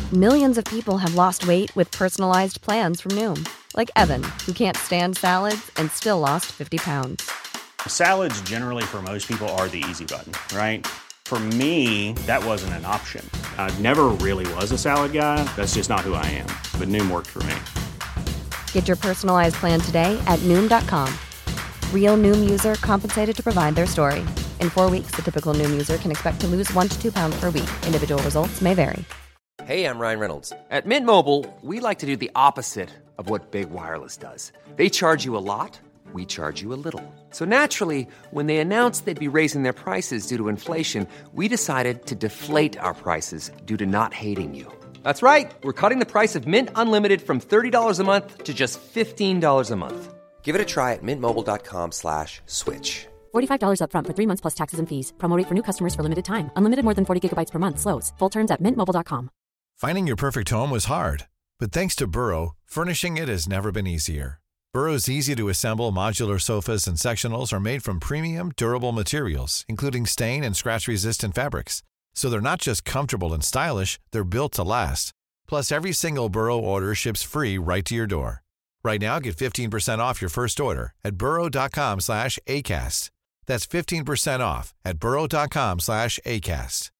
Millions of people have lost weight with personalized plans from Noom. Like Evan, who can't stand salads and still lost 50 pounds. Salads generally for most people are the easy button, right? For me, that wasn't an option. I never really was a salad guy. That's just not who I am. But Noom worked for me. Get your personalized plan today at Noom.com. Real Noom user compensated to provide their story. In 4 weeks, the typical Noom user can expect to lose 1 to 2 pounds per week. Individual results may vary. Hey, I'm Ryan Reynolds. At Mint Mobile, we like to do the opposite of what Big Wireless does. They charge you a lot, we charge you a little. So naturally, when they announced they'd be raising their prices due to inflation, we decided to deflate our prices due to not hating you. That's right. We're cutting the price of Mint Unlimited from $30 a month to just $15 a month. Give it a try at mintmobile.com/switch. $45 up front for 3 months plus taxes and fees. Promo rate for new customers for limited time. Unlimited more than 40 gigabytes per month. Slows full terms at mintmobile.com. Finding your perfect home was hard, but thanks to Burrow, furnishing it has never been easier. Burrow's easy-to-assemble modular sofas and sectionals are made from premium, durable materials, including stain and scratch-resistant fabrics. So they're not just comfortable and stylish, they're built to last. Plus, every single Burrow order ships free right to your door. Right now, get 15% off your first order at burrow.com/ACAST. That's 15% off at burrow.com/ACAST.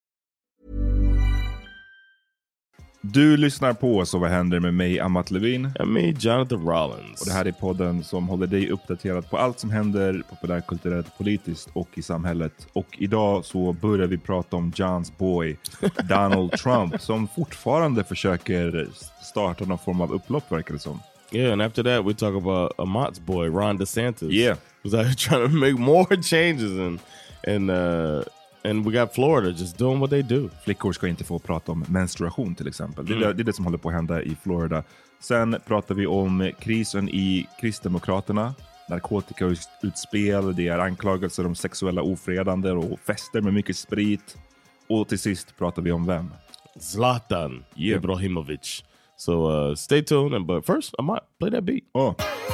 Du lyssnar på Så vad händer med mig, Amat Levin. Och mig, Jonathan Rollins. Och det här är podden som håller dig uppdaterad på allt som händer populärkulturellt, politiskt och i samhället. Och idag så börjar vi prata om Johns boy, Donald Trump, som fortfarande försöker starta någon form av upplopp, verkar det som. Yeah, and after that we talk about Amat's boy, Ron DeSantis. Yeah. Who's out here trying to make more changes and we got Florida just doing what they do. Flickor ska inte få prata om menstruation till exempel. Det är det som håller på att hända i Florida. Sen pratar vi om krisen i Kristdemokraterna. Narkotikautspel, det är anklagelser om sexuella ofredande och fester med mycket sprit. Och till sist pratar vi om vem? Zlatan Ibrahimovic. So stay tuned, but first I might play that beat. Oh.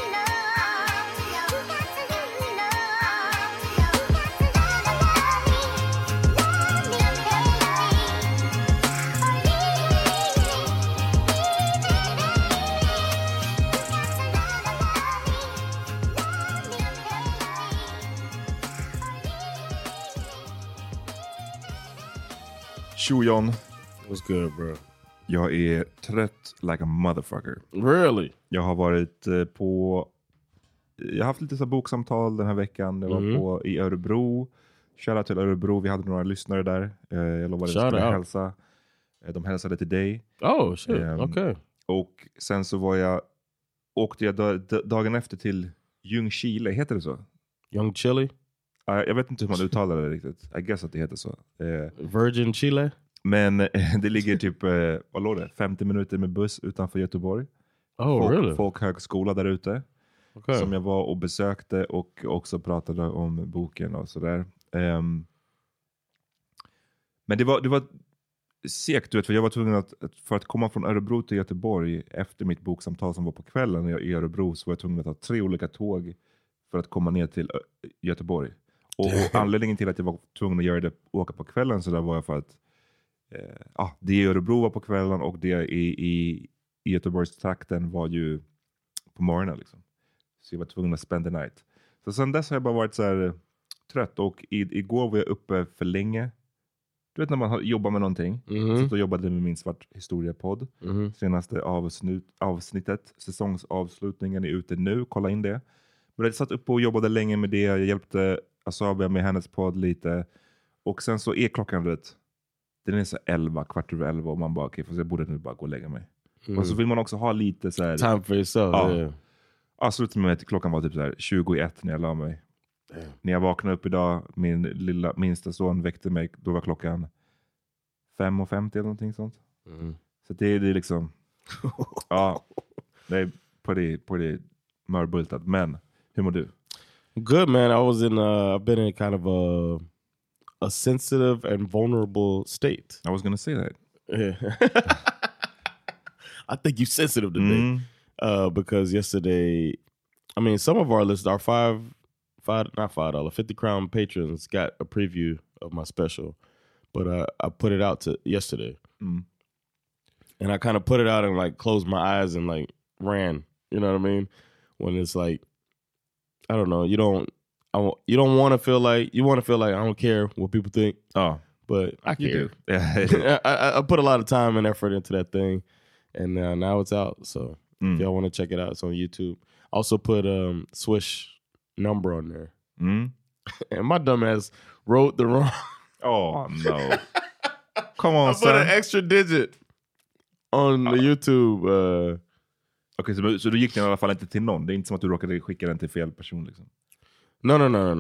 Tjo John. What's good, bro? Jag är trött like a motherfucker. Really? Jag har varit jag har haft lite så boksamtal den här veckan. Jag var i Örebro. Shoutout till Örebro. Vi hade några lyssnare där. Jag lovade att jag skulle hälsa. De hälsade till dig. Oh, shit. Okay. Och sen så åkte jag dagen efter till Ljungskile. Heter det så? Ljungskile? Jag vet inte hur man uttalar det riktigt. I guess att det heter så. Virgin Chile? Men det ligger typ 50 minuter med buss utanför Göteborg. Really? Folkhögskola där ute. Okay. Som jag var och besökte och också pratade om boken och sådär. Men det var segt, du vet, för jag var tvungen för att komma från Örebro till Göteborg efter mitt boksamtal som var på kvällen i Örebro, så var jag tvungen att ta 3 olika tåg för att komma ner till Göteborg. Och anledningen till att jag var tvungen att göra det, åka på kvällen, så där var jag för att det i Örebro var på kvällen och det i Göteborgstrakten var ju på morgonen liksom. Så jag var tvungen att spend the night. Så sen dess har jag bara varit så här trött, och igår var jag uppe för länge. Du vet när man jobbar med någonting. Så då jobbade jag med min svart historiepodd. Senaste avsnittet, säsongsavslutningen är ute nu, kolla in det. Men jag satt uppe och jobbade länge med det. Jag hjälpte Asabia med hennes podd lite. Och sen så är klockan, du vet, den är så 11:15 och man bara okej, för jag borde nu bara gå och lägga mig. Och så vill man också ha lite så här time for yourself. Slutet med att klockan var typ så här 21 när jag la mig. När jag vaknade upp idag, min minsta son väckte mig, då var klockan 5:50 eller någonting sånt. Så det är liksom det är på det mörbultat. Men hur mår du? Good, man. I've been in kind of a sensitive and vulnerable state. I was gonna say that. Yeah. I think you're sensitive today. Because yesterday, I mean, some of our listeners, our $5, 50 Crown patrons got a preview of my special, but I put it out to yesterday. And I kind of put it out and like closed my eyes and like ran. You know what I mean? When it's like, I don't know, you don't want to feel like, you want to feel like I don't care what people think. Oh, but I care. You do. Yeah. I put a lot of time and effort into that thing, and now it's out. So if y'all want to check it out, it's on YouTube. Also put Swish number on there. And my dumb ass wrote the wrong. Oh no! Come on, I put an extra digit on the YouTube. Okej, så du gick den i alla fall inte till någon? Det är inte som att du råkade skicka den till fel person liksom? No.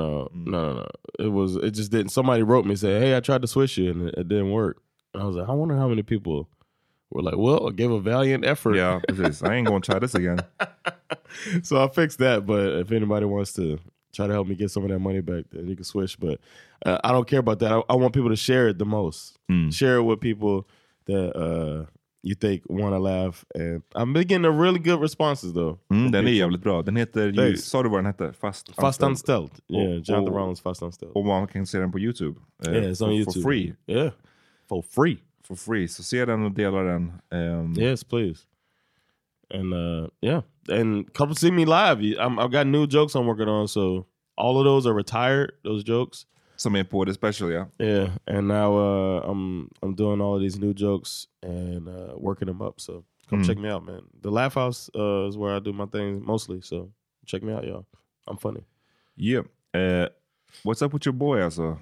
It just didn't. Somebody wrote me saying, "Hey, I tried to Swish you and it didn't work." And I was like, I wonder how many people were like, "Well, I gave a valiant effort." Yeah, precis. I ain't gonna try this again. So I fixed that. But if anybody wants to try to help me get some of that money back, then you can Swish. But I don't care about that. I want people to share it the most. Share it with people that you think want to laugh. And I'm getting a really good responses though. Den är jävligt bra. Den heter ju, sa du vad den heter? Fast Anställd. Yeah, Jonathan Rollins Fast Anställd. Och man kan se den på YouTube. Yeah, it's on YouTube. For free. Yeah, for free. For free. Så se den och dela den. Yes, please. And yeah, and come see me live. I've got new jokes I'm working on, so all of those are retired. Those jokes. Som är på the special, yeah. Yeah, and now I'm doing all of these new jokes and working them up. So come check me out, man. The Laugh House is where I do my things mostly. So check me out, y'all. I'm funny. Yeah. What's up with your boy, alltså?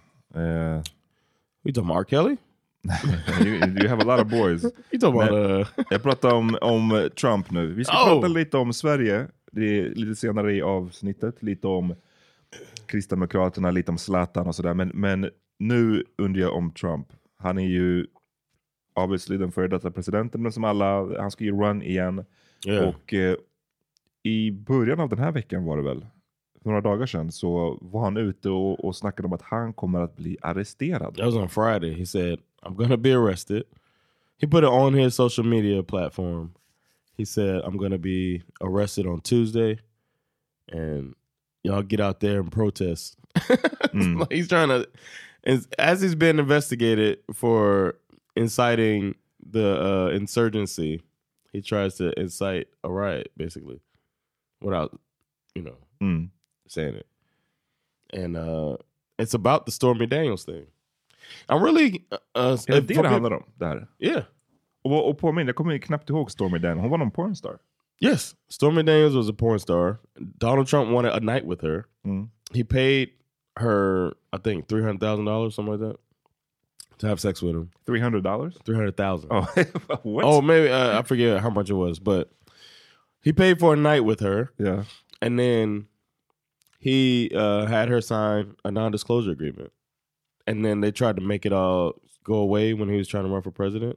You talking about R. Kelly? you have a lot of boys. You talking about jag pratar om Trump nu. Vi ska prata lite om Sverige. Det är lite senare i avsnittet. Lite om Kristdemokraterna, lite om Zlatan och sådär. Men nu undrar jag om Trump. Han är ju obviously den före detta presidenten, men som alla, han ska ju run igen. Yeah. Och i början av den här veckan var det väl, för några dagar sedan, så var han ute och snackade om att han kommer att bli arresterad. That was on Friday. He said, I'm gonna be arrested. He put it on his social media platform. He said, I'm gonna be arrested on Tuesday. And y'all get out there and protest. Like he's trying to, as he's been investigated for inciting the insurgency, he tries to incite a riot, basically, without, saying it. And it's about the Stormy Daniels thing. I'm really... det handlar om det här. Yeah. Och påminn, jag kommer knappt ihåg Stormy Daniels. Hon var någon pornstar. Yes, Stormy Daniels was a porn star. Donald Trump wanted a night with her. He paid her, I think, $300,000, something like that, to have sex with him. $300? $300,000. Oh, what? Oh, maybe I forget how much it was, but he paid for a night with her. Yeah, and then he had her sign a non-disclosure agreement, and then they tried to make it all go away when he was trying to run for president.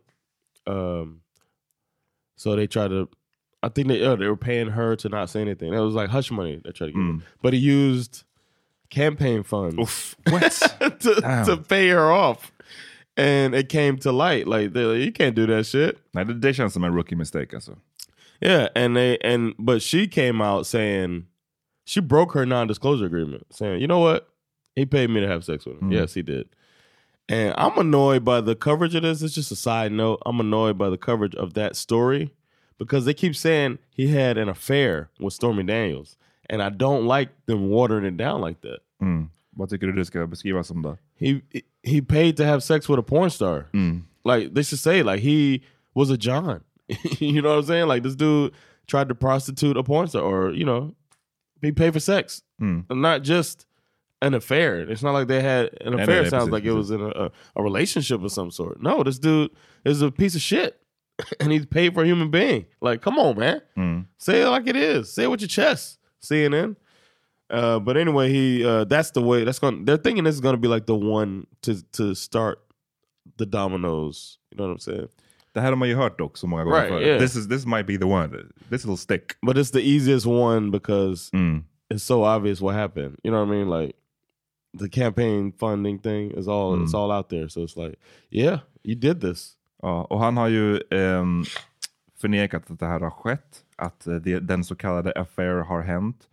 So they tried to. I think they were paying her to not say anything. It was like hush money they tried to give him. But he used campaign funds to pay her off. And it came to light. Like, you can't do that shit. Nej, det känns som en rookie mistake alltså. Yeah, but she came out saying she broke her non-disclosure agreement, saying, you know what? He paid me to have sex with him. Yes, he did. And I'm annoyed by the coverage of this. It's just a side note. I'm annoyed by the coverage of that story. Because they keep saying he had an affair with Stormy Daniels. And I don't like them watering it down like that. Vad tycker du det ska beskrivas som då? He paid to have sex with a porn star. Like, they should say, like, he was a John. You know what I'm saying? Like, this dude tried to prostitute a porn star. Or, he paid for sex. Not just an affair. It's not like they had an affair. It sounds like it was in a relationship of some sort. No, this dude is a piece of shit. And he's paid for a human being. Like, come on, man. Say it like it is. Say it with your chest. CNN. But anyway, that's the way. They're thinking this is going to be like the one to start the dominoes. You know what I'm saying? Det här har man ju hört dock så många gånger right, yeah. This might be the one. This will stick. But it's the easiest one because it's so obvious what happened. You know what I mean? Like, the campaign funding thing is all it's all out there. So it's like, yeah, you did this. Ja, och han har ju förnekat att det här har skett. Att den så kallade affair har hänt.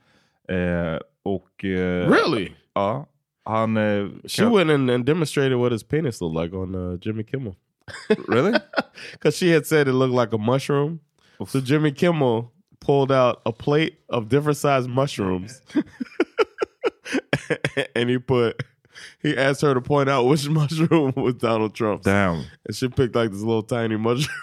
Really? Ja. Han... She went and demonstrated what his penis looked like on Jimmy Kimmel. Really? Because she had said it looked like a mushroom. So Jimmy Kimmel pulled out a plate of different sized mushrooms. And he asked her to point out which mushroom was Donald Trump's. Damn. And she picked like this little tiny mushroom.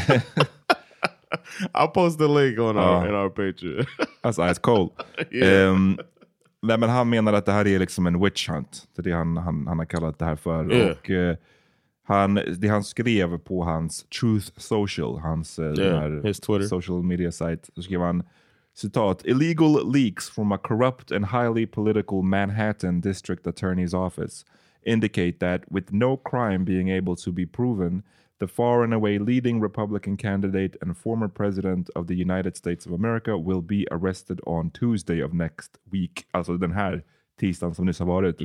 I'll post the link on our Patreon. Alltså ice cold. Yeah. Nej, men han menar att det här är liksom en witch hunt. Det är det han har kallat det här för. Yeah. Och det han skrev på hans Truth Social, hans den här his Twitter social media site, så skrev han citat: "Illegal leaks from a corrupt and highly political Manhattan district attorney's office indicate that with no crime being able to be proven, the far and away leading Republican candidate and former president of the United States of America will be arrested on Tuesday of next week." Alltså den här tisdagen som nyss har varit.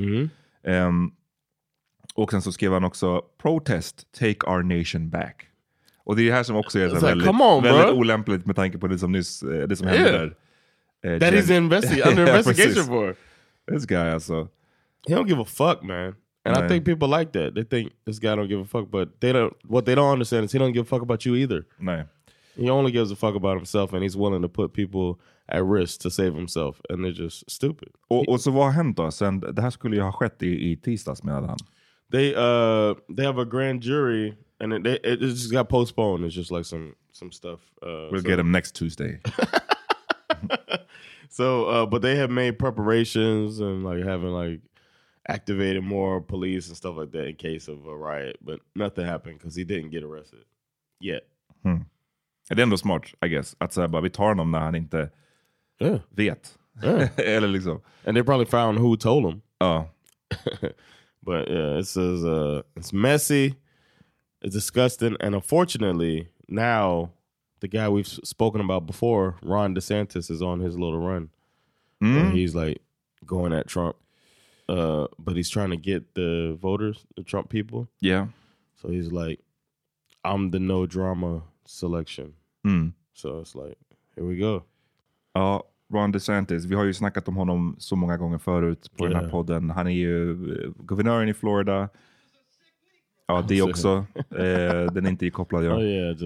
Och sen så skrev han också: "Protest, take our nation back." Och det är det här som också är så väldigt olämpligt med tanke på det som nyss det som hände där. That he's under investigation for. This guy alltså. He don't give a fuck, man. And I think people like that. They think this guy don't give a fuck, but what they don't understand is he don't give a fuck about you either. Nej. He only gives a fuck about himself, and he's willing to put people at risk to save himself, and they're just stupid. Och så vad har hänt då? Sen, det här skulle ju ha skett i tisdags, menade han. They have a grand jury, and it just got postponed. It's just like some stuff. We'll get him next Tuesday. So, but they have made preparations and like having activated more police and stuff like that in case of a riot, but nothing happened because he didn't get arrested yet. Det är ändå smart, I guess, att säga bara vi tar honom när han inte vet. Eller liksom. And they probably found who told him. But yeah, it says it's messy, it's disgusting, and unfortunately now the guy we've spoken about before, Ron DeSantis, is on his little run. And he's like going at Trump. But he's trying to get the voters, the Trump people. Yeah. So he's like, I'm the no drama selection. So it's like, here we go. Ja, Ron DeSantis. Vi har ju snackat om honom så många gånger förut på den här podden. Han är ju guvernören i Florida. Ja, det också. Den är inte kopplad. Ja.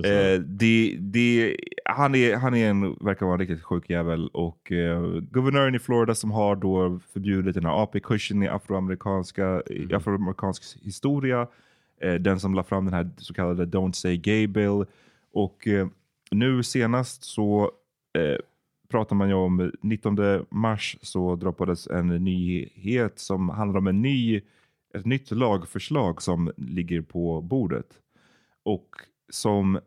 Han verkar vara en riktigt sjuk jävel. Och guvernören i Florida som har då förbjudit den här AP-kursen i afroamerikansk historia. Den som la fram den här så kallade Don't Say Gay Bill. Och nu senast så pratar man ju om 19 mars så droppades en nyhet som handlar om ett nytt lagförslag som ligger på bordet och som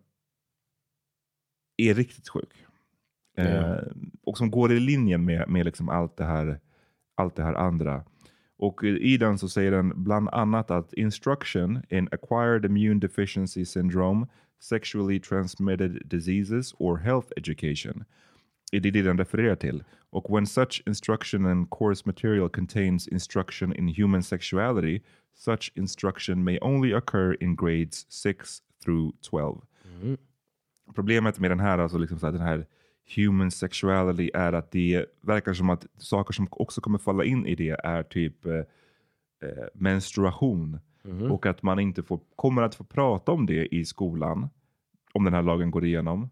är riktigt sjuk. Och som går i linjen med liksom allt det här andra. Och i den så säger den bland annat att instruction in acquired immune deficiency syndrome, sexually transmitted diseases or health education. Det är det den refererar till. Och when such instruction and course material contains instruction in human sexuality, such instruction may only occur in grades 6 through 12. Problemet med den här, alltså liksom så här, den här human sexuality är att det verkar som att saker som också kommer falla in i det är typ menstruation. Och att man inte kommer att få prata om det i skolan om den här lagen går igenom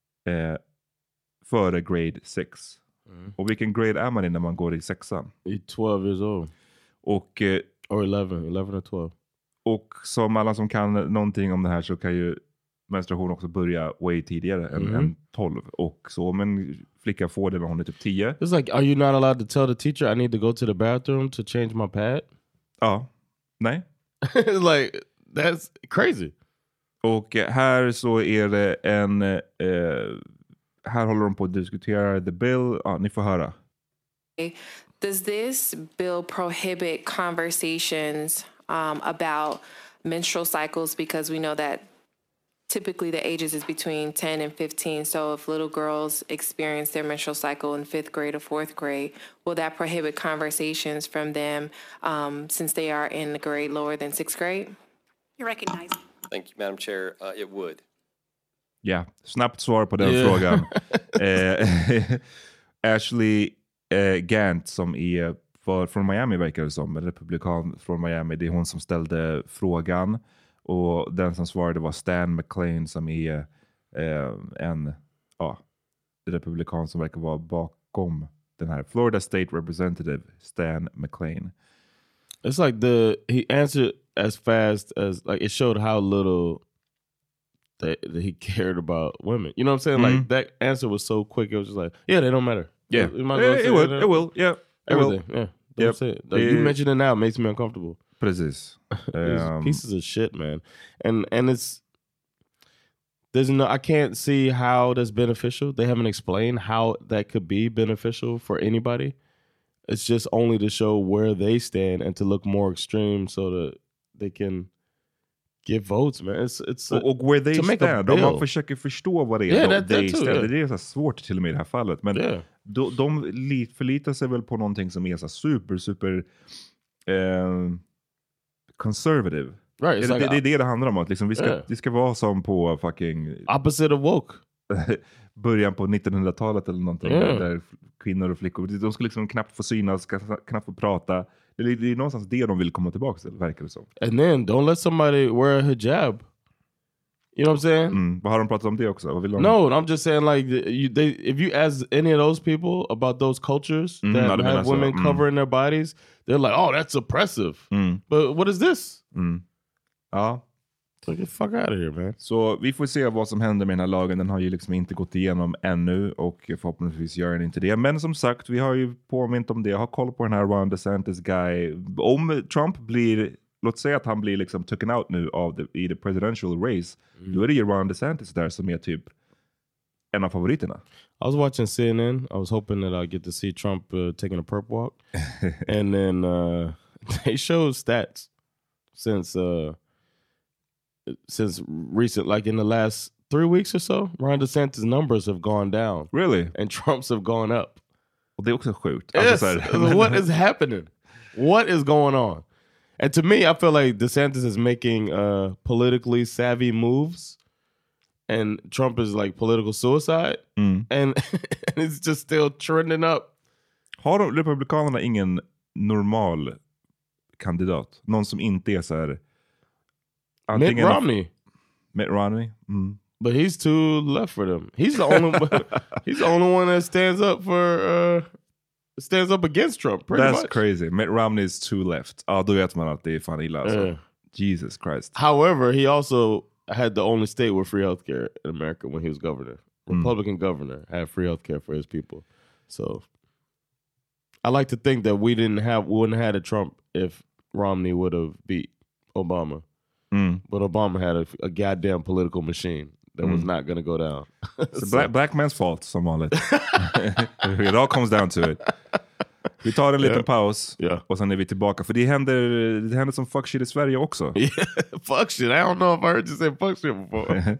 före grade 6. Och vilken grade är man i när man går i 6an? You're 12 years old. Och, or 11 or 12. Och som alla som kan någonting om det här så kan ju menstruation också börja way tidigare än 12. Och så om en flicka får det när hon är typ 10. It's like, are you not allowed to tell the teacher I need to go to the bathroom to change my pad? Ja. Nej. It's like, that's crazy. Och här så är det här håller de på att diskutera the bill. Ja, ni får höra. Does this bill prohibit conversations about menstrual cycles? Because we know that typically the ages is between 10 and 15. So if little girls experience their menstrual cycle in 5th grade or 4th grade, will that prohibit conversations from them since they are in the grade lower than 6th grade? You're recognized. Thank you, Madam Chair. It would. Ja, snabbt svar på den frågan. Ashley Gant som är från Miami verkar det som, en republikan från Miami. Det är hon som ställde frågan. Och den som svarade var Stan McClain som är en republikan som verkar vara bakom den här. Florida State Representative Stan McClain. It's like he answered as fast as, like, it showed how little that he cared about women. You know what I'm saying? Like, that answer was so quick. It was just like, yeah, they don't matter. Yeah, it will. Yeah, everything. Yeah, yep. Like, you mentioned it now, it makes me uncomfortable. Precis. Pieces of shit, man. And I can't see how that's beneficial. They haven't explained how that could be beneficial for anybody. It's just only to show where they stand and to look more extreme so that they can get votes, man. Och where they stand. Om man försöker förstå vad det är they stand. Det är så svårt till och med i det här fallet. Men de förlitar sig väl på någonting som är så super conservative. Right, det är det handlar om. Att liksom vi ska vara som på fucking... Opposite of woke. Början på 1900-talet eller någonting. Där kvinnor och flickor, de ska liksom knappt få synas, knappt få prata. Det är någonstans det de vill komma tillbaka till, verkar det som. And then, don't let somebody wear a hijab. You know what I'm saying? Vad har de pratat om det också? Vad vill de? No, I'm just saying, like, if you ask any of those people about those cultures that have women covering their bodies, they're like, oh, that's oppressive. But what is this? Ja. Get the fuck out of here, man. Så vi får se vad som händer med den här lagen. Den har ju liksom inte gått igenom ännu och förhoppningsvis gör den inte det. Men som sagt, vi har ju påmint om det. Jag har koll på den här Ron DeSantis guy. Om Trump blir, låt säga att han blir liksom taken out nu i the presidential race, då är det ju Ron DeSantis där som är typ en av favoriterna. I was watching CNN. I was hoping that I'd get to see Trump taking a perp walk. And then they showed stats since recent, like in the last 3 weeks or so, Ron DeSantis' numbers have gone down. Really? And Trump's have gone up. Och det är också sjukt. Yes. What is happening? What is going on? And to me, I feel like DeSantis is making politically savvy moves. And Trump is like political suicide. And it's just still trending up. Har Republikanerna ingen normal kandidat? Någon som inte är så här... Mitt Romney. Mitt Romney? But he's too left for them. He's the only one that stands up against Trump. That's much. Crazy. Mitt Romney is too left. Ja, då vet man att det är fan illa alltså. Jesus Christ. However, he also had the only state with free healthcare in America when he was governor. Republican governor had free healthcare for his people. So I like to think that we wouldn't have had a Trump if Romney would have beat Obama. But Obama had a goddamn political machine that was not going to go down. So black man's fault, som vanligt. It all comes down to it. Vi tar en liten paus och sen är vi tillbaka. För det händer som fuck shit i Sverige också. Fuck shit, I don't know if I heard you say fuck shit before.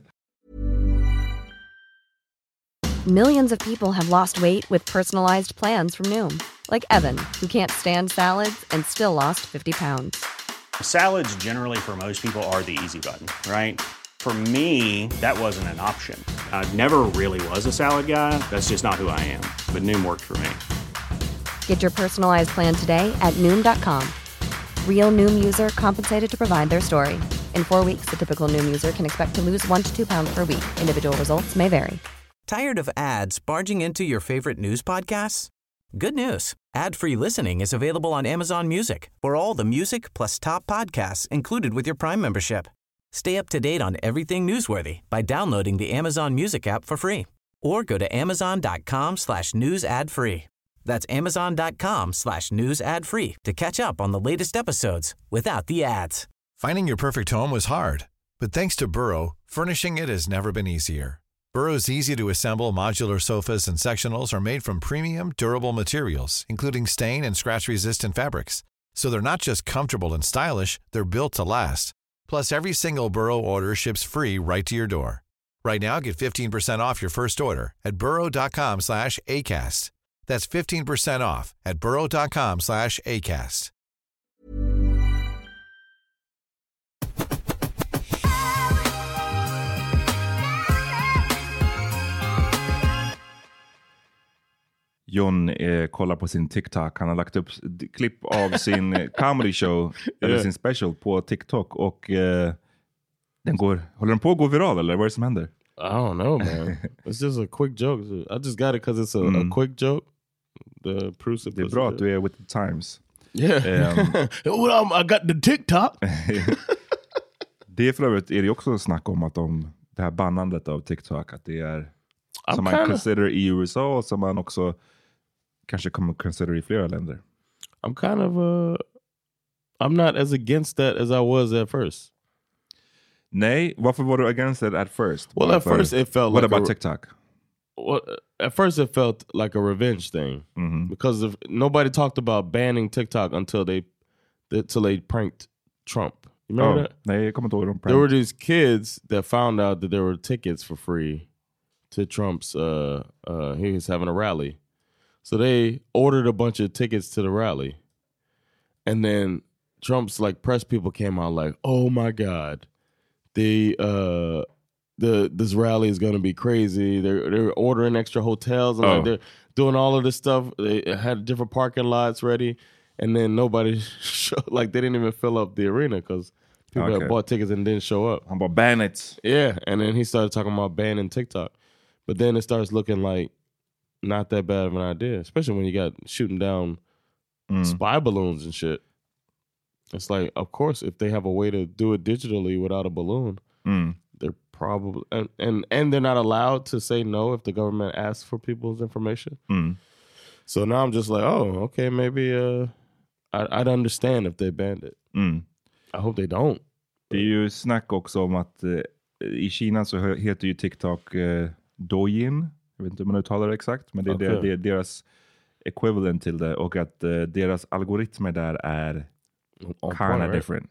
Millions of people have lost weight with personalized plans from Noom. Like Evan, who can't stand salads and still lost 50 pounds. Salads generally for most people are the easy button, right? For me, that wasn't an option. I never really was a salad guy. That's just not who I am. But Noom worked for me. Get your personalized plan today at Noom.com. Real Noom user compensated to provide their story. In 4 weeks, the typical Noom user can expect to lose 1 to 2 pounds per week. Individual results may vary. Tired of ads barging into your favorite news podcasts? Good news. Ad-free listening is available on Amazon Music for all the music plus top podcasts included with your Prime membership. Stay up to date on everything newsworthy by downloading the Amazon Music app for free or go to amazon.com/news ad free. That's amazon.com/news ad free to catch up on the latest episodes without the ads. Finding your perfect home was hard, but thanks to Burrow, furnishing it has never been easier. Burrow's easy-to-assemble modular sofas and sectionals are made from premium, durable materials, including stain and scratch-resistant fabrics. So they're not just comfortable and stylish, they're built to last. Plus, every single Burrow order ships free right to your door. Right now, get 15% off your first order at burrow.com/ACAST. That's 15% off at burrow.com/ACAST. John kollar på sin TikTok. Han har lagt upp klipp av sin comedy show eller sin special på TikTok. Och Håller den på att gå viral eller vad är det som händer? I don't know, man. It's just a quick joke. I just got it because it's a quick joke. Det är bra att du är with the times. Yeah. I got the TikTok. Det är för övrigt är det också snack om att det här bannandet av TikTok, att det är som man consider i USA och som man också kanske kommer consider i flera länder. I'm not as against that as I was at first. Nej, varför var du against it at first? Well, at first it felt what like about TikTok? Well, at first it felt like a revenge thing because nobody talked about banning TikTok until they pranked Trump. You remember that? Nej, jag kommer inte ihåg de There were these kids that found out that there were tickets for free to Trump's he was having a rally. So they ordered a bunch of tickets to the rally. And then Trump's like press people came out like, "Oh my God. This rally is going to be crazy. They're ordering extra hotels and like they're doing all of this stuff. They had different parking lots ready, and then nobody like they didn't even fill up the arena because people had bought tickets and didn't show up. Han bara ban it. Yeah, and then he started talking about banning TikTok, but then it starts looking like not that bad of an idea, especially when you got shooting down spy balloons and shit. It's like, of course, if they have a way to do it digitally without a balloon, they're probably and they're not allowed to say no if the government asks for people's information. So now I'm just like, oh, okay, maybe I'd understand if they banned it. I hope they don't. Det är ju snack också om att i Kina så heter ju TikTok Douyin. Jag vet inte hur man uttalar det exakt, men det är deras equivalent till det, och att deras algoritmer där är kind of different.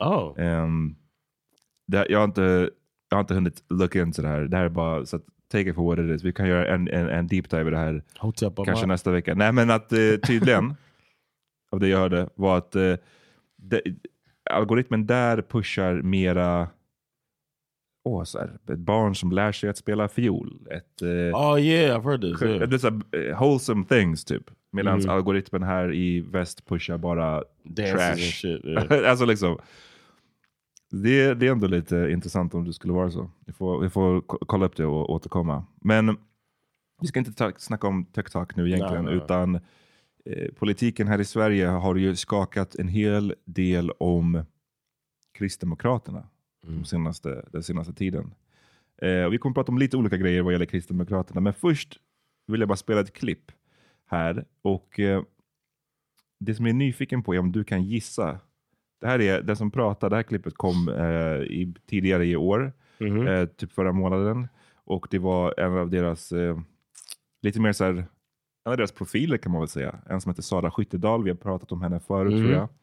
Jag har inte hunnit look into det här. Det här är bara så att take it for what it is. Vi kan göra en deep dive i det här kanske nästa vecka. Nej, men att tydligen av det jag hörde var att algoritmen där pushar mera så här, ett barn som lär sig att spela fiol. Yeah, I've heard this. Yeah. Det är så wholesome things typ. Medan algoritmen här i väst pushar bara dances trash. And shit, yeah. Alltså liksom, det är ändå lite intressant om det skulle vara så. Vi får kolla upp det och återkomma. Men vi ska inte snacka om TikTok nu egentligen, utan politiken här i Sverige har ju skakat en hel del om Kristdemokraterna den senaste tiden. Vi kommer att prata om lite olika grejer vad gäller Kristdemokraterna, men först vill jag bara spela ett klipp här, och det som jag är nyfiken på är om du kan gissa. Det här är den som pratar. Det här klippet kom tidigare i år, typ förra månaden, och det var en av deras lite mer så här, en av deras profiler kan man väl säga. En som heter Sara Skyttedal. Vi har pratat om henne förut tror jag.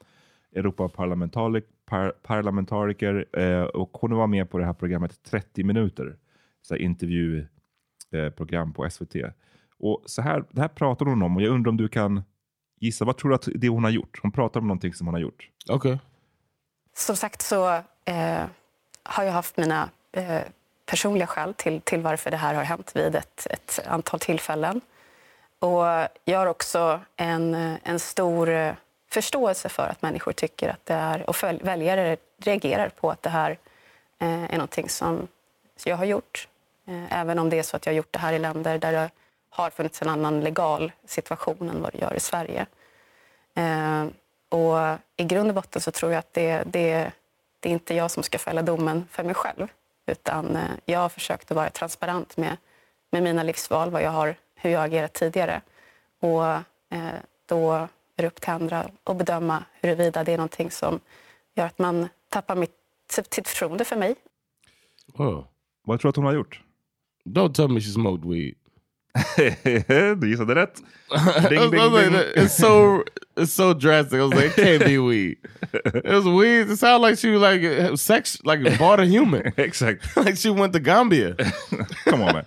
Europaparlamentariker, och hon var med på det här programmet 30 minuter. Så här intervjuprogram på SVT. Och så här, det här pratar hon om, och jag undrar om du kan gissa, vad tror du att det hon har gjort? Hon pratar om någonting som hon har gjort. Okej. Som sagt så har jag haft mina personliga skäl till varför det här har hänt vid ett antal tillfällen. Och jag har också en stor förståelse för att människor tycker att det är, och väljare reagerar på att det här är någonting som jag har gjort. Även om det är så att jag har gjort det här i länder där det har funnits en annan legal situation än vad det gör i Sverige. Och i grund och botten så tror jag att det är inte jag som ska fälla domen för mig själv. Utan jag har försökt att vara transparent med mina livsval, hur jag har agerat tidigare. Och då är det upp till andra att bedöma huruvida det är någonting som gör att man tappar sitt förtroende för mig. Vad tror du att hon har gjort? Don't tell me she smoked weed. Du gissade rätt. Ding, ding, ding. It's so drastic. I was like, it can't be weed. It was weed. It sounded like she was like sex, like bought a human. Exakt. Like she went to Gambia. Come on man.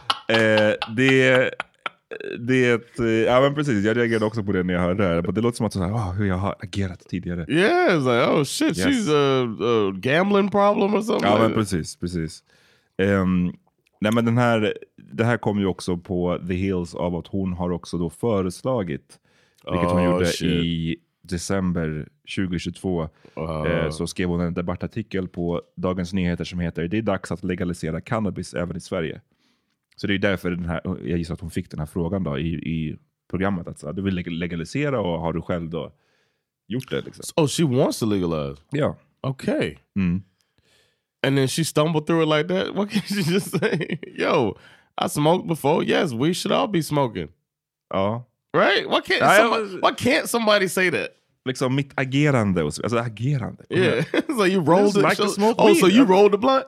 Ja men precis, jag reagerade också på det när jag hörde det här. Det låter som att hur jag har agerat tidigare. Yeah, it's like, oh shit, yes. She's a gambling problem or something. Ja men precis. Nej men det här kom ju också på The Hills av att hon har också då föreslagit, vilket hon gjorde december 2022 så skrev hon en debattartikel på Dagens Nyheter som heter "Det är dags att legalisera cannabis även i Sverige". Så det är därför jag gissar att hon fick den här frågan då i programmet. Att du vill legalisera, och har du själv då gjort det? Liksom. Oh, she wants to legalize? Yeah. Okay. And then she stumbled through it like that? What can she just say? Yo, I smoked before. Yes, we should all be smoking. Ja. Right? Why can't somebody say that? Liksom mitt agerande. Alltså agerande. Yeah. So you rolled the like to smoke weed. weed. So you rolled the blunt?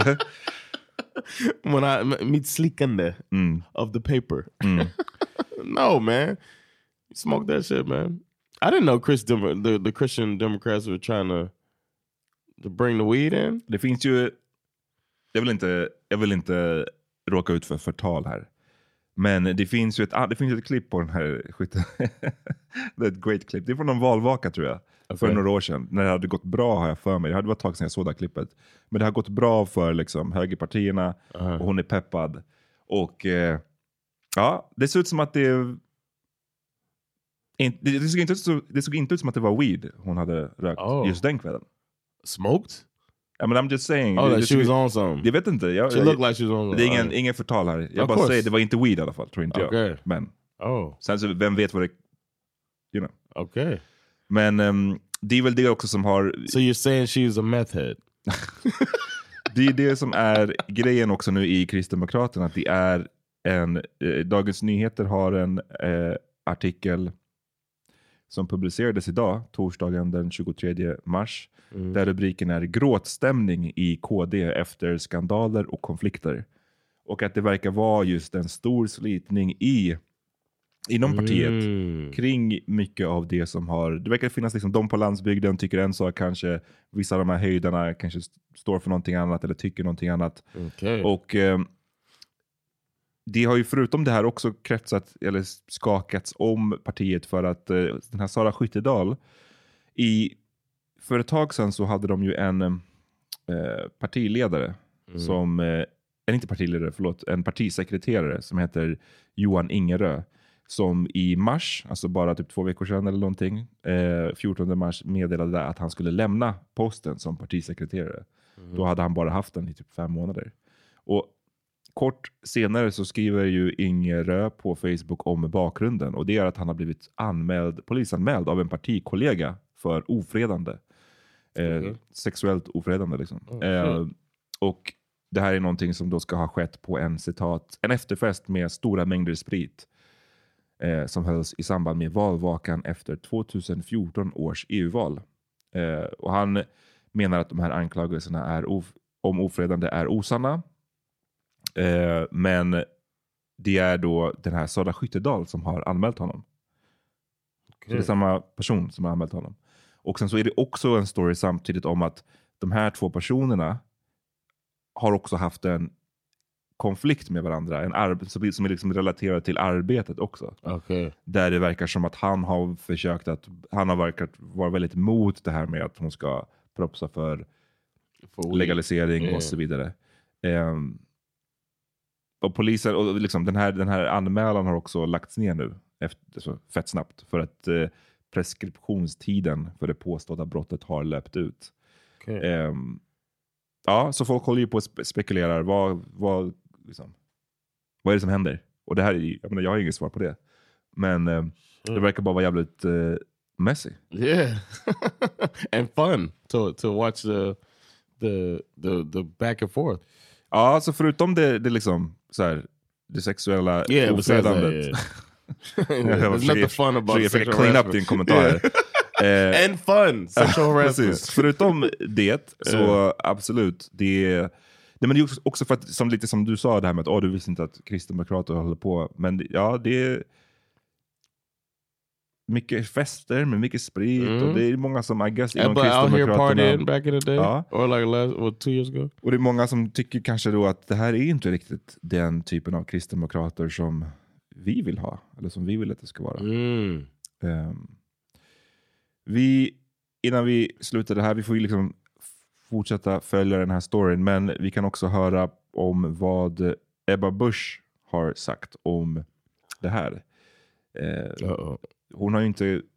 Mitt slickande of the paper. No, man. You smoke that shit, man. I didn't know the Christian Democrats were trying to bring the weed in. Det finns ju... Jag vill inte råka ut för förtal här. Men det finns ju ett klipp på den här skytten. Det är ett great klipp. Det är från någon valvaka tror jag. För några år sedan. När det hade gått bra har jag för mig. Det hade varit ett tag sedan jag såg det här klippet. Men det har gått bra för liksom högerpartierna. Och hon är peppad. Och ja, det ser ut som att det såg inte ut som att det var weed hon hade rökt just den kvällen. Smoked? I mean, I'm just saying. Oh, she was on something. Jag vet inte. She looked like she was on something. Det är ingen förtal här. Jag bara säger, det var inte weed i alla fall, tror inte jag. Men sen så, vem vet vad det... You know. Okay. Men det är väl det också som har... So you're saying she's a meth head? Det är det som är grejen också nu i Kristdemokraterna. Att det är Dagens Nyheter har en artikel som publicerades idag, torsdagen den 23 mars. Där rubriken är "Gråtstämning i KD efter skandaler och konflikter". Och att det verkar vara just en stor slitning inom partiet kring mycket av det som har... Det verkar finnas liksom, de på landsbygden tycker en sak kanske, vissa av de här höjdarna kanske står för någonting annat eller tycker någonting annat. Okay. Och det har ju förutom det här också kretsat eller skakats om partiet för att den här Sara Skyttedal för ett tag sedan så hade de ju en partiledare som en partisekreterare som heter Johan Ingerö, som i mars, alltså bara typ 2 veckor sedan eller någonting, 14 mars meddelade att han skulle lämna posten som partisekreterare. Då hade han bara haft den i typ 5 månader. Och kort senare så skriver ju Ingerö på Facebook om bakgrunden, och det är att han har blivit polisanmäld av en partikollega för ofredande. Sexuellt ofredande liksom. Och det här är någonting som då ska ha skett på en efterfest med stora mängder sprit som hölls i samband med valvakan efter 2014 års EU-val. Och han menar att de här anklagelserna om ofredande är osanna. Men det är då den här Sara Skyttedal som har anmält honom. Så det är samma person som har anmält honom. Och sen så är det också en story samtidigt om att de här 2 personerna har också haft en konflikt med varandra. Som är liksom relaterad till arbetet också. Okay. Där det verkar som att han har verkat vara väldigt emot det här med att hon ska propsa för legalisering och så vidare. Och polisen, och liksom den här anmälan har också lagts ner nu fett snabbt för att preskriptionstiden för det påstådda brottet har löpt ut. Okay. Ja, så folk håller ju på och spekulerar vad är det som händer? Och det här jag har inget svar på det. Men det verkar bara vara jävligt messy. Yeah. And fun to watch the back and forth. Ja, så förutom det liksom så här, det sexuella ofredandet. There's nothing fun about jag försöker clean up din kommentar. And fun sexual harassment. Förutom det så absolut men det är också för att lite som du sa det här med att du visste inte att kristdemokrater håller på, men ja, det är mycket fester med mycket sprit och det är många som I guess inom kristdemokraterna back in the day or like 2 years ago. Och det är många som tycker kanske då att det här är inte riktigt den typen av kristdemokrater som vi vill ha eller som vi vill att det ska vara. Innan vi slutar det här, vi får ju liksom fortsätta följa den här storyn, men vi kan också höra om vad Ebba Busch har sagt om det här. Hon har ju inte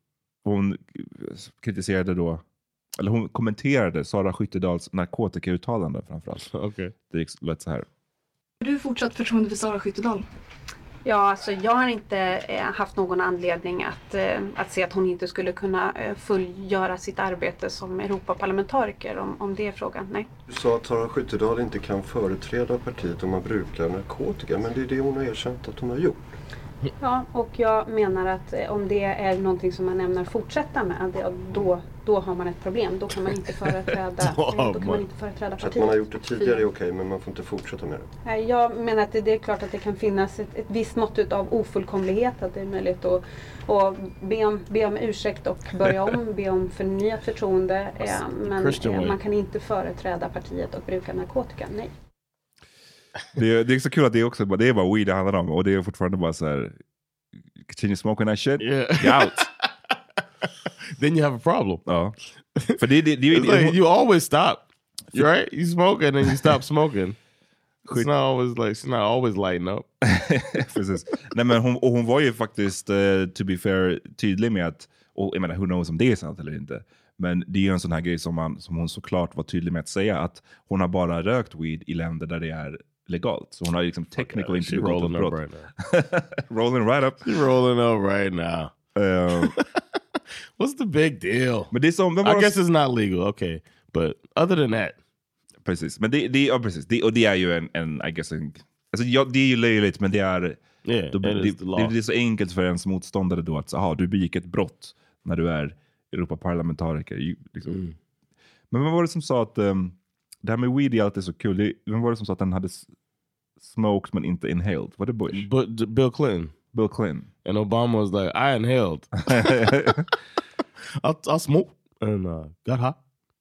hon kritiserade då, eller hon kommenterade Sara Skyttedals narkotikauttalande framförallt. Okay. Det lät så här. Har du fortsatt förtroende för Sara Skyttedal? Ja, alltså jag har inte haft någon anledning att se att hon inte skulle kunna fullgöra sitt arbete som Europaparlamentariker, om det är frågan. Nej. Du sa att Sara Skyttedal inte kan företräda partiet om man brukar narkotika, men det är det hon har erkänt att hon har gjort. Ja, och jag menar att om det är någonting som man ämnar fortsätta med, då har man ett problem. Då kan man inte företräda, partiet. Så att man har gjort det tidigare är okej, men man får inte fortsätta med det. Jag menar att det är klart att det kan finnas ett visst mått av ofullkomlighet. Att det är möjligt att be om ursäkt och börja om, be om förnyat förtroende. Men man kan inte företräda partiet och bruka narkotika, nej. Det är så kul att det är bara weed det handlar om. Och det är fortfarande bara så här, continue smoking that shit, you're out. Then you have a problem. Ja. För det like you always stop. Right? You smoke and then you stop smoking. It's not always like, she's not always lighting up. Precis. Nej, men hon var ju faktiskt, to be fair, tydlig med att, och jag menar, who knows om det är sant eller inte. Men det är ju en sån här grej som hon såklart var tydlig med att säga, att hon har bara rökt weed i länder där det är legalt. Så hon har liksom technically inte begått ett brott. Rolling right up. She's rolling up right now. What's the big deal? Men det är som, I guess it's not legal, okay. But other than that. Precis. Men det är ju en I guess alltså det är ju löjligt, men det är det är så enkelt för ens motståndare då att du begick ett brott när du är Europaparlamentariker. Liksom. Men vad var det som sa att det här med weed är alltid så kul. Vem var det som sa att den hade smoked men inte inhaled? Var det Bush? Bill Clinton. Bill Clinton. And Obama was like, I inhaled. I smoked and got high.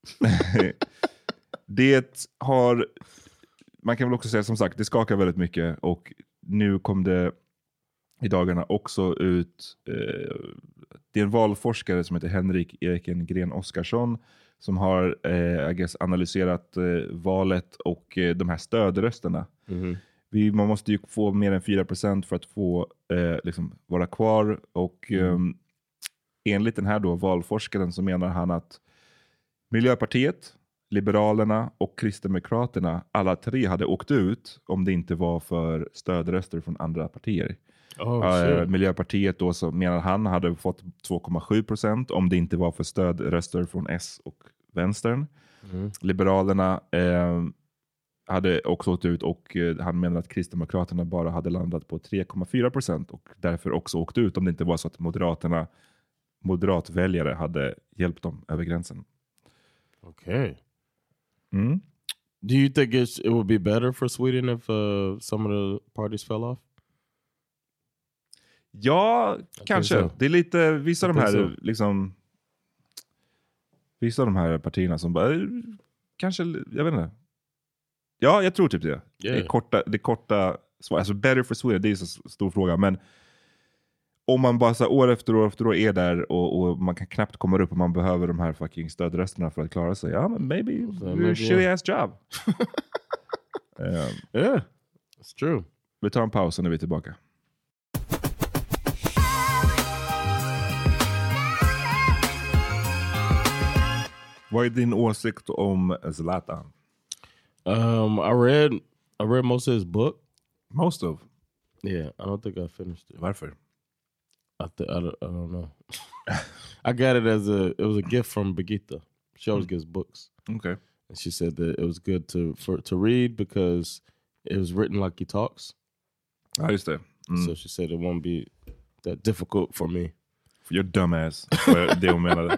Det har, man kan väl också säga som sagt, det skakar väldigt mycket, och nu kom det i dagarna också ut, det är en valforskare som heter Henrik Ekengren Oskarsson som har I guess, analyserat valet och de här stödrösterna. Man måste ju få mer än 4% för att få liksom vara kvar, och enligt den här då valforskaren så menar han att Miljöpartiet, Liberalerna och Kristdemokraterna, alla tre hade åkt ut om det inte var för stödröster från andra partier. Miljöpartiet då, så menar han, hade fått 2,7% om det inte var för stödröster från S och vänstern. Liberalerna hade också åkt ut, och han menar att Kristdemokraterna bara hade landat på 3,4% och därför också åkt ut om det inte var så att moderatväljare hade hjälpt dem över gränsen. Okay. Do you think it would be better for Sweden if some of the parties fell off? Ja, kanske. Det är lite vissa av de här liksom, vissa av de här partierna som bara kanske, jag vet inte. Ja, jag tror typ det. Det korta svar. Alltså better for Sweden, det är så stor fråga, men om man bara så år efter år är där och man kan knappt komma upp och man behöver de här fucking stödrösterna för att klara sig. Ja, men maybe you're a shitty ass job. Yeah, it's true. Vi tar en paus när vi är tillbaka. Vad är din åsikt om Zlatan? I read most of his book. Most of? Yeah, I don't think I finished it. Varför? I don't know. I got it it was a gift from Birgitta. She always gives books. Okay. And she said that it was good to read because it was written like he talks. Ja, just det. So she said it won't be that difficult for me. For your dumbass. Det hon menade.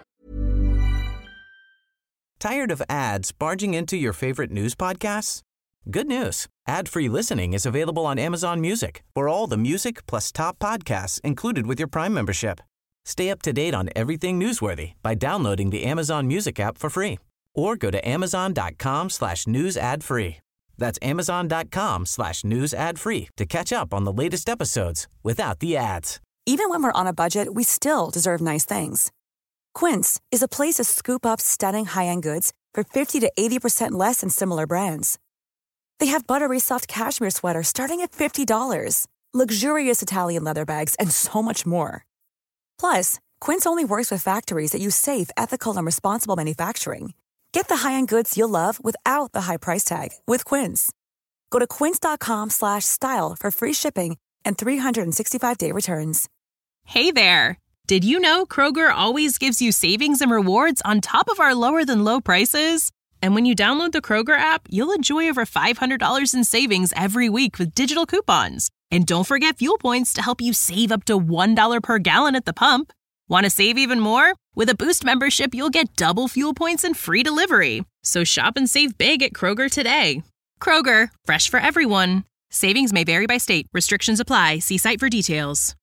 Tired of ads barging into your favorite news podcasts? Good news. Ad-free listening is available on Amazon Music for all the music plus top podcasts included with your Prime membership. Stay up to date on everything newsworthy by downloading the Amazon Music app for free or go to amazon.com/news ad free. That's amazon.com/news ad free to catch up on the latest episodes without the ads. Even when we're on a budget, we still deserve nice things. Quince is a place to scoop up stunning high-end goods for 50 to 80% less than similar brands. They have buttery soft cashmere sweaters starting at $50, luxurious Italian leather bags, and so much more. Plus, Quince only works with factories that use safe, ethical, and responsible manufacturing. Get the high-end goods you'll love without the high price tag with Quince. Go to quince.com/style for free shipping and 365-day returns. Hey there! Did you know Kroger always gives you savings and rewards on top of our lower-than-low prices? And when you download the Kroger app, you'll enjoy over $500 in savings every week with digital coupons. And don't forget fuel points to help you save up to $1 per gallon at the pump. Want to save even more? With a Boost membership, you'll get double fuel points and free delivery. So shop and save big at Kroger today. Kroger, fresh for everyone. Savings may vary by state. Restrictions apply. See site for details.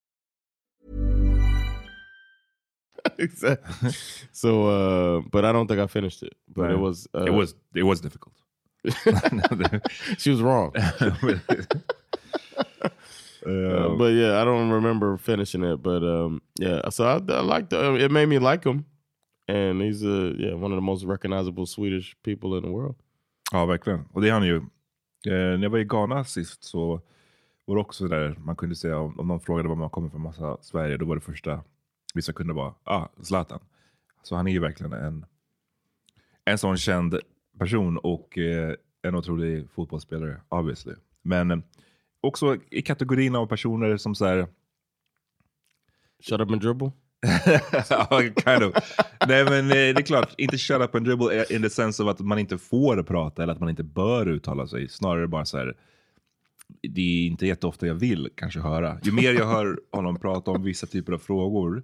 Exactly. So, but I don't think I finished it. But Right. It was difficult. She was wrong. But yeah, I don't remember finishing it. But yeah, so I liked it. Made me like him, and he's one of the most recognizable Swedish people in the world. Ja, verkligen. Och det är han ju. När jag var i Ghana sist så var det också där man kunde säga om någon frågade var man kommer från massa Sverige, då var det första vissa kunde vara Zlatan. Så han är ju verkligen en sån känd person och en otrolig fotbollsspelare, obviously. Men också i kategorin av personer som så här shut up and dribble. Kind of. Nej, men det är klart, inte shut up and dribble in the sense av att man inte får prata eller att man inte bör uttala sig. Snarare bara så här, det är inte jätteofta jag vill kanske höra. Ju mer jag hör honom prata om vissa typer av frågor,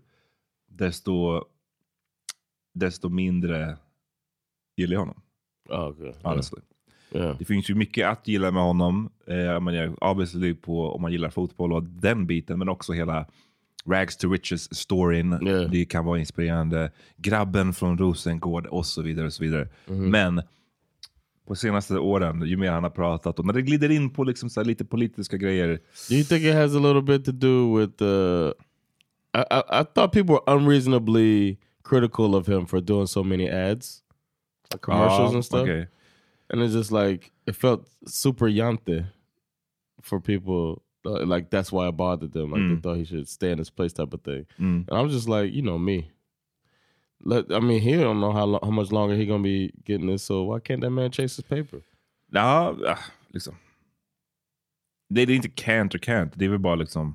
desto mindre gillar jag honom. Okay. Honestly. Yeah. Det finns ju mycket att gilla med honom. Obviously på om man gillar fotboll och den biten, men också hela Rags to Riches-storyn. Yeah. Det kan vara inspirerande. Grabben från Rosengård och så vidare och så vidare. Men på senaste åren, ju mer han har pratat och när det glider in på liksom så här lite politiska grejer. Do you think it has a little bit to do with I thought people were unreasonably critical of him for doing so many ads, like commercials and stuff. Okay. And it's just like, it felt super jante for people. Like, that's why I bothered them. Like, they thought he should stay in his place type of thing. And I was just like, you know me. He don't know how much longer he gonna be getting this, so why can't that man chase his paper? Ja, liksom. Det är inte can't. Det är väl bara liksom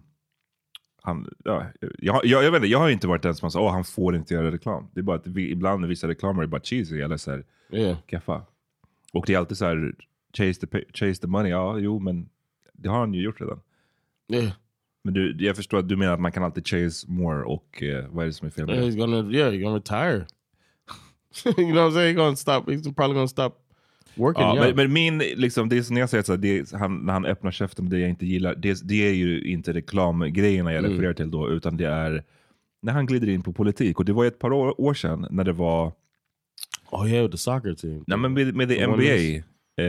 jag vet inte, jag har inte varit den som sa han får inte göra reklam. Det är bara att ibland vissa reklamer är bara cheesy eller så här kaffa. Och det är alltid så här chase the money. Ja, jo, men det har han ju gjort redan. Yeah. Men jag förstår att du menar att man kan alltid chase more och vad är det som är fel med det? He's gonna retire. You know what I'm saying? He's probably gonna stop working. Ja, men min liksom, det är som jag säger så här, när han öppnar käften, det jag inte gillar, det är ju inte reklamgrejerna jag refererar till då, utan det är när han glider in på politik. Och det var ett par år sedan när det var the soccer team. Nej, men med det NBA.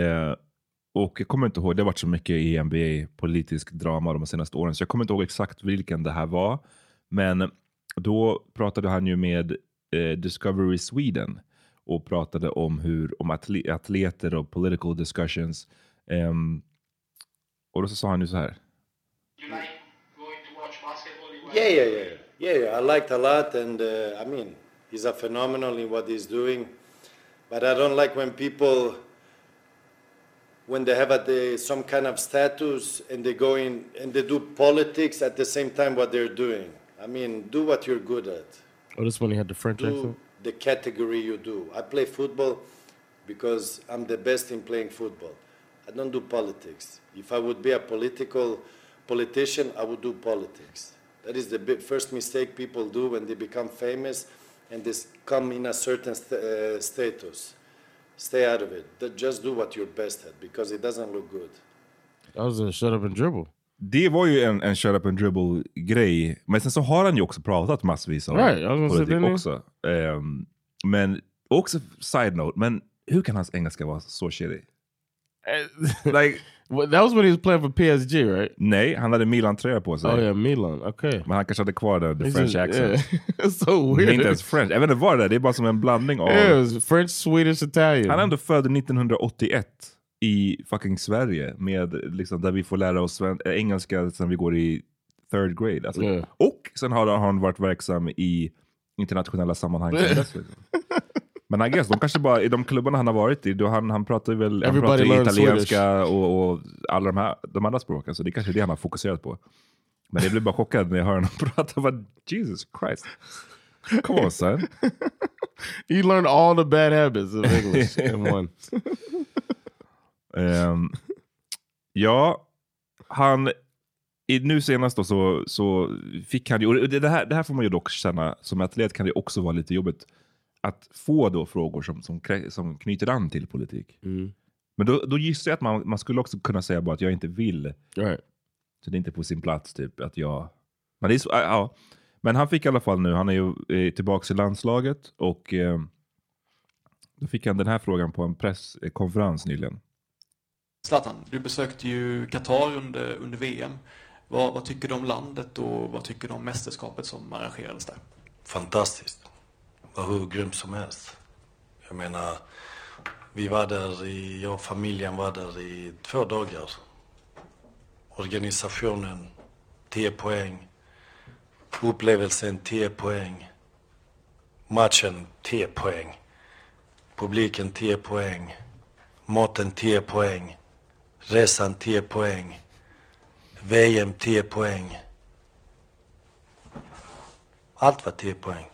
Och jag kommer inte ihåg, det har varit så mycket i NBA politisk drama de senaste åren, så jag kommer inte ihåg exakt vilken det här var. Men då pratade han ju med Discovery Sweden och pratade om atleter och political discussions. Och då så sa han ju så här. You like going to watch basketball? Yeah. I liked a lot, and I mean, he's a phenomenal in what he's doing. But I don't like when people, when they have some kind of status and they go in and they do politics at the same time what they're doing. I mean, do what you're good at. Oh, this one he had the French accent? The category you do. I play football because I'm the best in playing football. I don't do politics. If I would be a politician, I would do politics. That is the first mistake people do when they become famous and they come in a certain status. Stay out of it. Just do what you're best at because it doesn't look good. That was a shut up and dribble. Det var ju en shut up and dribble grej. Men sen så har han ju också pratat massvis om politik också. Men också side note, men hur kan hans engelska vara så shitty? Like, that was when he was playing for PSG, right? Nej, han hade Milan-tröja på sig. Oh yeah, Milan, okay. Men han kanske hade kvar the French accent. It's so weird. Inte ens French. Jag vet inte vad det är bara som en blandning av... Yeah, it was French, Swedish, Italian. Han är ändå född 1981 i fucking Sverige med liksom, där vi får lära oss engelska sen vi går i third grade. Alltså. Och sen har han varit verksam i internationella sammanhang. Men I guess, de kanske bara, i de klubbarna han har varit i, då han pratar väl italienska och alla de andra språken, så det är kanske det han har fokuserat på. Men jag blir bara chockad när jag hör honom prata. Vad, Jesus Christ. Come on, son. You learned all the bad habits of English in one. Ja, han nu senast då så fick han ju, och det här får man ju dock känna, som atlet kan det också vara lite jobbigt att få då frågor som knyter an till politik. Men då gissar jag att man skulle också kunna säga bara att jag inte vill. Right. Så det är inte på sin plats typ att jag... Men, det är så, ja. Men han fick i alla fall nu, han är ju tillbaka i landslaget och då fick han den här frågan på en presskonferens nyligen. Zlatan, du besökte ju Qatar under VM. Vad tycker du om landet och vad tycker du om mästerskapet som arrangerades där? Fantastiskt. Var hur grymt som helst. Jag menar, vi var där jag och familjen var där i 2 dagar. Organisationen 10 poäng. Upplevelsen 10 poäng. Matchen 10 poäng. Publiken 10 poäng. Maten 10 poäng. Resan 10 poäng. VM 10 poäng. Allt var 10 poäng.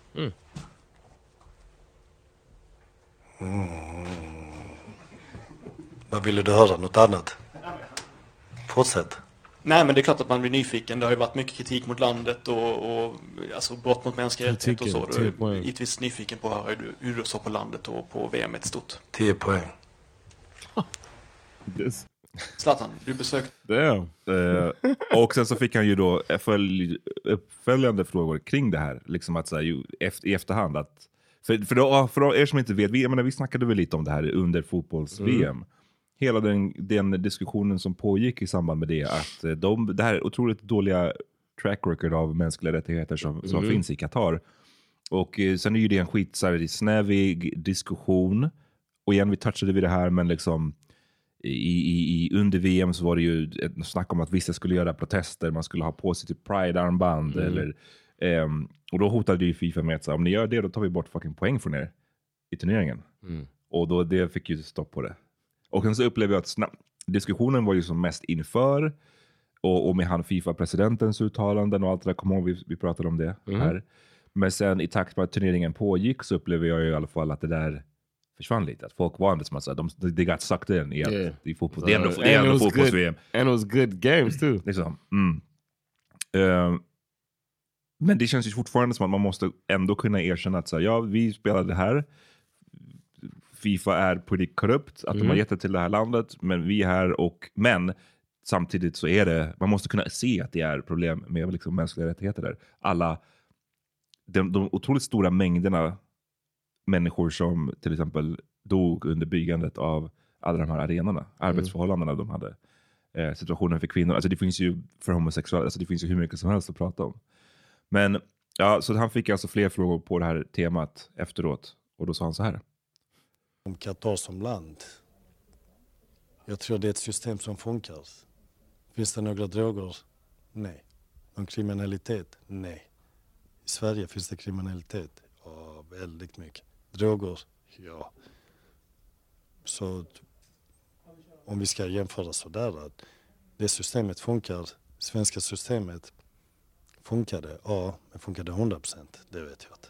Vad ville du höra? Något annat? Fortsätt. Nej, men det är klart att man blir nyfiken. Det har ju varit mycket kritik mot landet och alltså brott mot mänskliga rättigheter och så. Du är givetvis nyfiken på att höra hur du såg på landet och på VM ett stort. 10 poäng. Zlatan, du besökte... Och sen så fick han ju då uppföljande frågor kring det här. Liksom att säga i efterhand att... För er som inte vet, vi snackade väl lite om det här under fotbolls-VM. Hela den diskussionen som pågick i samband med det, att det här otroligt dåliga track record av mänskliga rättigheter som finns i Qatar. Och sen är ju det en snävig diskussion. Och igen, vi touchade vid det här, men liksom under VM så var det ju ett snack om att vissa skulle göra protester, man skulle ha på sig typ Pride-armband eller... och då hotade ju FIFA med att om ni gör det, då tar vi bort fucking poäng från er i turneringen. Och då det fick ju stopp på det. Och sen så upplever jag att diskussionen var ju som mest inför och med han FIFA-presidentens uttalanden och allt det där, kommer ihåg vi pratade om det här. Men sen i takt med att turneringen pågick så upplever jag ju i alla fall att det där försvann lite. Att folk var ändå som att they got sucked in i fotboll. Det är ändå fotbolls-VM. And it was good games too. Liksom. Men det känns ju fortfarande som att man måste ändå kunna erkänna att vi spelade här. FIFA är pretty korrupt. Att de har gett det till det här landet. Men vi är här men samtidigt så är det, man måste kunna se att det är problem med liksom mänskliga rättigheter där. Alla de otroligt stora mängderna människor som till exempel dog under byggandet av alla de här arenorna. Arbetsförhållandena de hade. Situationen för kvinnor. Alltså det finns ju för homosexuella, alltså det finns ju hur mycket som helst att prata om. Men ja, så han fick alltså fler frågor på det här temat efteråt. Och då sa han så här. Om Qatar som land. Jag tror det är ett system som funkar. Finns det några droger? Nej. Någon kriminalitet? Nej. I Sverige finns det kriminalitet. Ja, väldigt mycket. Droger? Ja. Så om vi ska jämföra sådär att det systemet funkar, svenska systemet funkar det? Ja, men funkar det 100%? Det vet jag inte.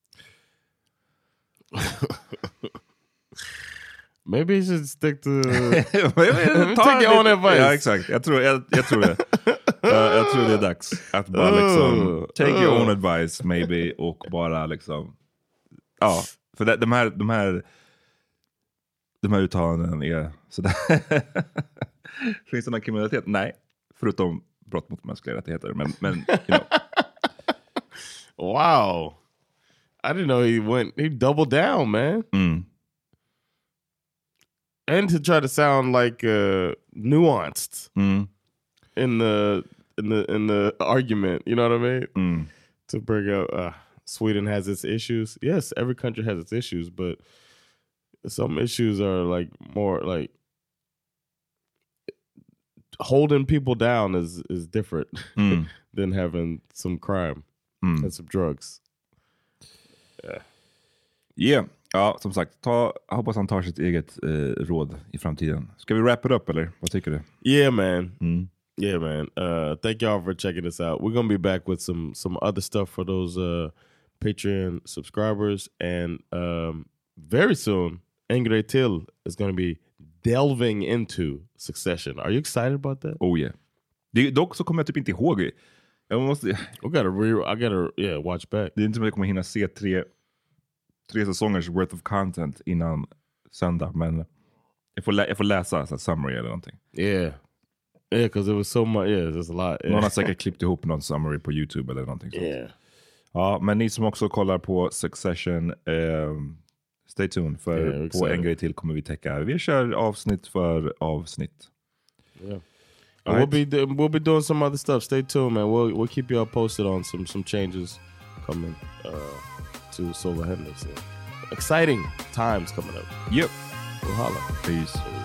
Maybe you should stick to take your own advice. Ja, exakt. Jag tror det. Jag tror det är dags att bara liksom take your own advice maybe och bara liksom för de här uttalanden är sådär. Finns det någon kriminalitet? Nej, förutom brott mot mänskliga rättigheter, men you know. Wow. I didn't know he doubled down, man. And to try to sound like nuanced in the argument, you know what I mean? To bring up Sweden has its issues. Yes, every country has its issues, but some issues are like more like holding people down is different than having some crime and some drugs. Yeah. Ja, som sagt, hoppas han tar sitt eget råd i framtiden. Ska vi wrap it up eller? Vad tycker du? Yeah, man. Yeah, man. Thank y'all for checking this out. We're gonna be back with some other stuff for those Patreon subscribers, and very soon, Ingrid Till is gonna be delving into Succession. Are you excited about that? Oh yeah. Dock så kommer jag typ inte ihåg. Jag måste... I gotta watch back. Det är inte som att jag kommer hinna se tre säsongers worth of content innan söndag, men jag får läsa så summary eller någonting. Yeah, because it was so much. Yeah, there's a lot. Yeah. Någon har säkert klippt ihop någon summary på YouTube eller någonting sånt. Yeah. Ja, men ni som också kollar på Succession, stay tuned, för på en grej till kommer vi täcka. Vi kör avsnitt för avsnitt. Yeah. We'll be doing some other stuff. Stay tuned, man. We'll keep you up posted on some changes coming to Silver Hendrix. Exciting times coming up. Yep. We'll holla. Peace.